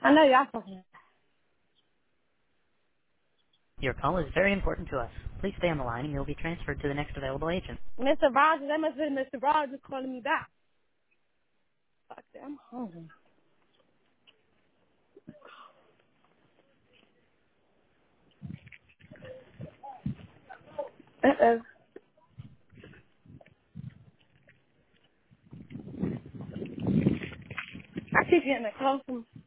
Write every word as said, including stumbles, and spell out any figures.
I know y'all fucking. Your call is very important to us. Please stay on the line and you'll be transferred to the next available agent. Mister Rogers, that must have been Mister Rogers calling me back. Fuck that, I'm hungry. Uh-oh. I keep getting a call from